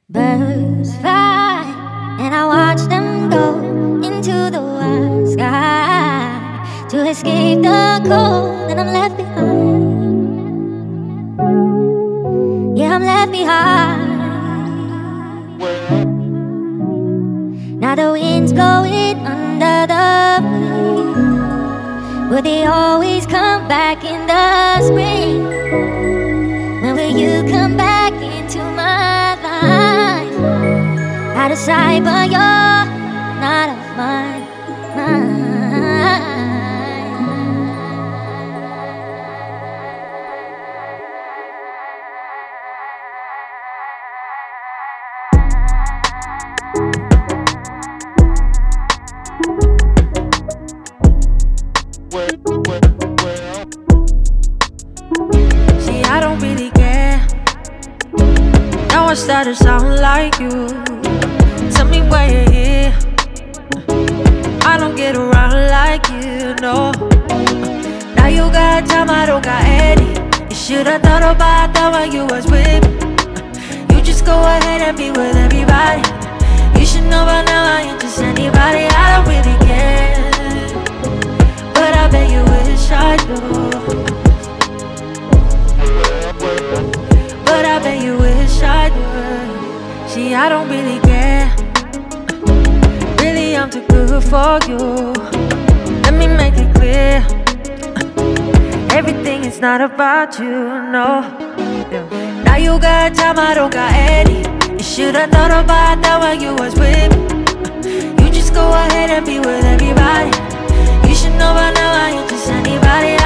Birds fly, and I watch them go into the wild sky to escape the cold, and I'm left behind. Yeah, I'm left behind. Now the wind's blowing under the breeze. Will they always come back in the spring? When will you come back into my life? Out of sight, but you're not of mine. See, I don't really care. Now I start to sound like you. Tell me why you're here. I don't get around like you, no. Now you got time, I don't got any. You should've thought about that when you was with me. You just go ahead and be with everybody. You should know by now I ain't just anybody. I don't really care, but I bet you wish I do. But I bet you wish I would. See, I don't really care. Really, I'm too good for you. Let me make it clear. Everything is not about you, no. Now you got time, I don't got any. You should've thought about that when you was with me. You just go ahead and be with everybody. You should know by now I ain't just anybody.